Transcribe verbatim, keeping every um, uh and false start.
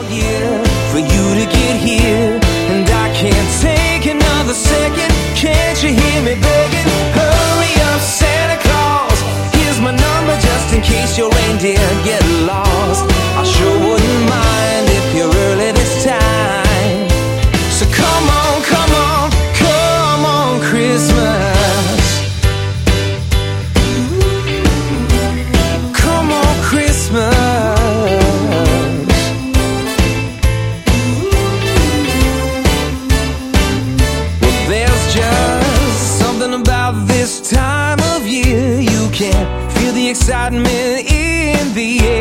year for you to get here, and I can't take another second. Can't you hear me begging? Hurry up, Santa Claus. Here's my number just in case your reindeer get lost. I sure wouldn't mind if you're early this time. So come on, come on, come on, Christmas. Come on, Christmas. Well, there's just something about this time of year. You can feel the excitement in the air.